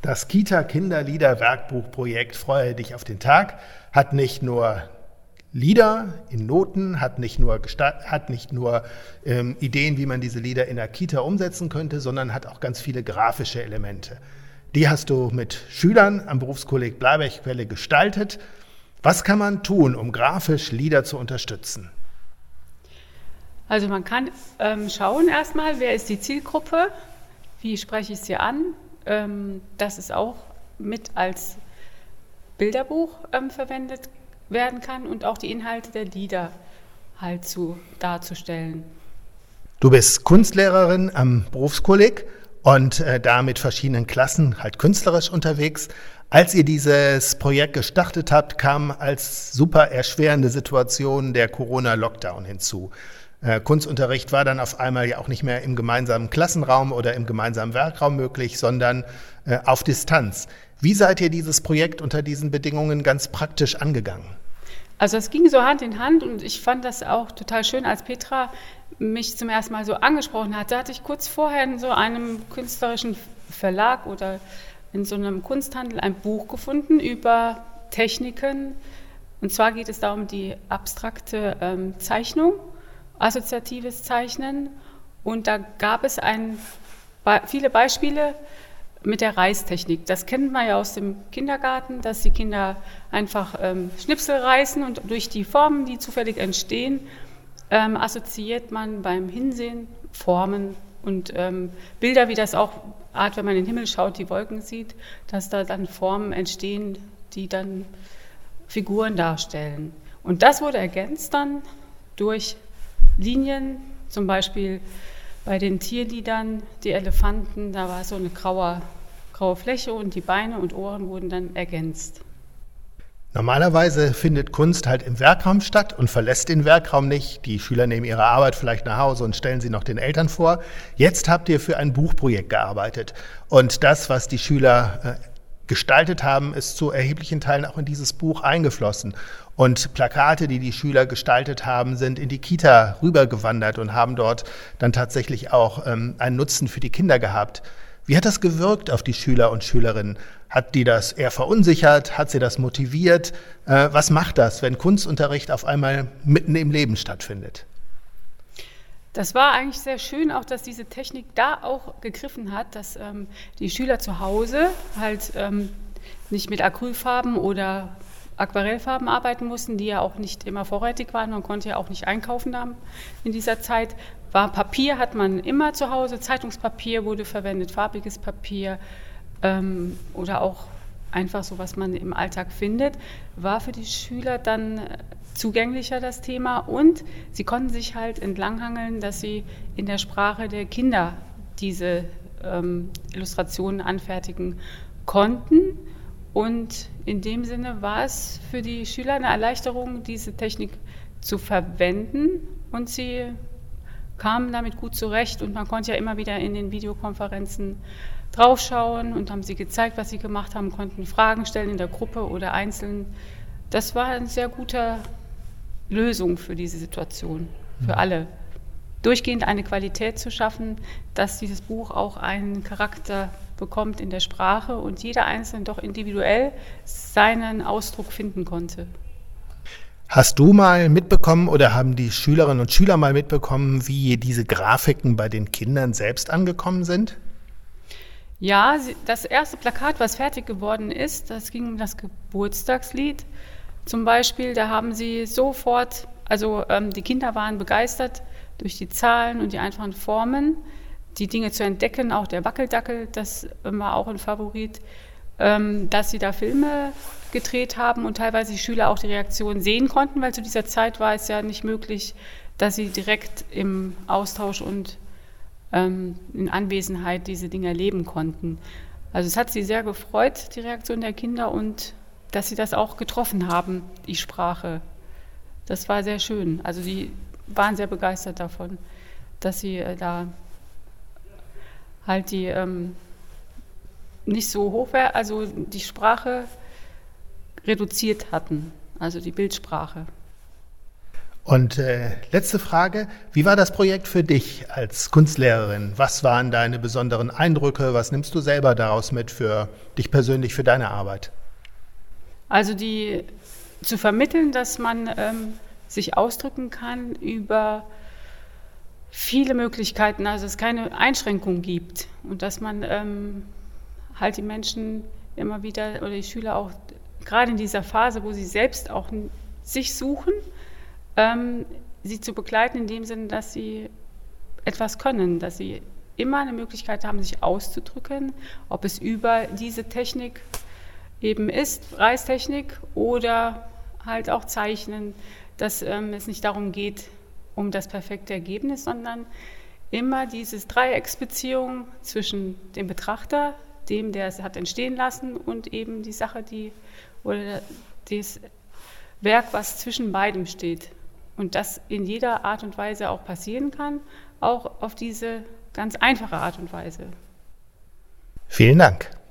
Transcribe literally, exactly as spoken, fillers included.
Das Kita-Kinderlieder-Werkbuchprojekt Freue dich auf den Tag hat nicht nur Lieder in Noten, hat nicht nur, gesta- hat nicht nur ähm, Ideen, wie man diese Lieder in der Kita umsetzen könnte, sondern hat auch ganz viele grafische Elemente. Die hast du mit Schülern am Berufskolleg Bleibergquelle gestaltet. Was kann man tun, um grafisch Lieder zu unterstützen? Also man kann ähm, schauen erstmal, wer ist die Zielgruppe, wie spreche ich sie an. Ähm, dass es auch mit als Bilderbuch ähm, verwendet werden kann und auch die Inhalte der Lieder halt zu, darzustellen. Du bist Kunstlehrerin am Berufskolleg und äh, da mit verschiedenen Klassen halt künstlerisch unterwegs. Als ihr dieses Projekt gestartet habt, kam als super erschwerende Situation der Corona-Lockdown hinzu. Äh, Kunstunterricht war dann auf einmal ja auch nicht mehr im gemeinsamen Klassenraum oder im gemeinsamen Werkraum möglich, sondern äh, auf Distanz. Wie seid ihr dieses Projekt unter diesen Bedingungen ganz praktisch angegangen? Also es ging so Hand in Hand und ich fand das auch total schön, als Petra mich zum ersten Mal so angesprochen hat. Da hatte ich kurz vorher in so einem künstlerischen Verlag oder in so einem Kunsthandel ein Buch gefunden über Techniken. Und zwar geht es da um die abstrakte ähm, Zeichnung. Assoziatives Zeichnen und da gab es ein, viele Beispiele mit der Reißtechnik. Das kennt man ja aus dem Kindergarten, dass die Kinder einfach ähm, Schnipsel reißen und durch die Formen, die zufällig entstehen, ähm, assoziiert man beim Hinsehen Formen und ähm, Bilder, wie das auch Art, wenn man in den Himmel schaut, die Wolken sieht, dass da dann Formen entstehen, die dann Figuren darstellen. Und das wurde ergänzt dann durch Linien, zum Beispiel bei den Tierliedern, die Elefanten, da war so eine graue, graue Fläche und die Beine und Ohren wurden dann ergänzt. Normalerweise findet Kunst halt im Werkraum statt und verlässt den Werkraum nicht. Die Schüler nehmen ihre Arbeit vielleicht nach Hause und stellen sie noch den Eltern vor. Jetzt habt ihr für ein Buchprojekt gearbeitet und das, was die Schüler äh, gestaltet haben, ist zu erheblichen Teilen auch in dieses Buch eingeflossen. Und Plakate, die die Schüler gestaltet haben, sind in die Kita rübergewandert und haben dort dann tatsächlich auch ähm, einen Nutzen für die Kinder gehabt. Wie hat das gewirkt auf die Schüler und Schülerinnen? Hat die das eher verunsichert? Hat sie das motiviert? Äh, was macht das, wenn Kunstunterricht auf einmal mitten im Leben stattfindet? Das war eigentlich sehr schön, auch dass diese Technik da auch gegriffen hat, dass ähm, die Schüler zu Hause halt ähm, nicht mit Acrylfarben oder Aquarellfarben arbeiten mussten, die ja auch nicht immer vorrätig waren. Man konnte ja auch nicht einkaufen haben in dieser Zeit. War Papier hat man immer zu Hause, Zeitungspapier wurde verwendet, farbiges Papier ähm, oder auch einfach so, was man im Alltag findet, war für die Schüler dann zugänglicher das Thema und sie konnten sich halt entlanghangeln, dass sie in der Sprache der Kinder diese ähm, Illustrationen anfertigen konnten. Und in dem Sinne war es für die Schüler eine Erleichterung, diese Technik zu verwenden und sie kamen damit gut zurecht und man konnte ja immer wieder in den Videokonferenzen draufschauen und haben sie gezeigt, was sie gemacht haben, konnten Fragen stellen in der Gruppe oder einzeln. Das war eine sehr gute Lösung für diese Situation, für alle. Durchgehend eine Qualität zu schaffen, dass dieses Buch auch einen Charakter bekommt in der Sprache und jeder Einzelne doch individuell seinen Ausdruck finden konnte. Hast du mal mitbekommen oder haben die Schülerinnen und Schüler mal mitbekommen, wie diese Grafiken bei den Kindern selbst angekommen sind? Ja, das erste Plakat, was fertig geworden ist, das ging um das Geburtstagslied. Zum Beispiel, da haben sie sofort, also ähm, die Kinder waren begeistert durch die Zahlen und die einfachen Formen, die Dinge zu entdecken, auch der Wackeldackel, das war auch ein Favorit, ähm, dass sie da Filme gedreht haben und teilweise die Schüler auch die Reaktion sehen konnten, weil zu dieser Zeit war es ja nicht möglich, dass sie direkt im Austausch und ähm, in Anwesenheit diese Dinge erleben konnten. Also es hat sie sehr gefreut, die Reaktion der Kinder und dass sie das auch getroffen haben, die Sprache. Das war sehr schön. Also die waren sehr begeistert davon, dass sie äh, da halt die ähm, nicht so hochwertig, also die Sprache reduziert hatten, also die Bildsprache. Und äh, letzte Frage, wie war das Projekt für dich als Kunstlehrerin? Was waren deine besonderen Eindrücke? Was nimmst du selber daraus mit für dich persönlich, für deine Arbeit? Also die zu vermitteln, dass man ähm, sich ausdrücken kann über viele Möglichkeiten, also es keine Einschränkung gibt und dass man ähm, halt die Menschen immer wieder oder die Schüler auch gerade in dieser Phase, wo sie selbst auch sich suchen, ähm, sie zu begleiten in dem Sinne, dass sie etwas können, dass sie immer eine Möglichkeit haben, sich auszudrücken, ob es über diese Technik eben ist, Reißtechnik oder halt auch Zeichnen, dass ähm, es nicht darum geht, um das perfekte Ergebnis, sondern immer diese Dreiecksbeziehung zwischen dem Betrachter, dem, der es hat entstehen lassen, und eben die Sache, die oder das Werk, was zwischen beidem steht. Und das in jeder Art und Weise auch passieren kann, auch auf diese ganz einfache Art und Weise. Vielen Dank.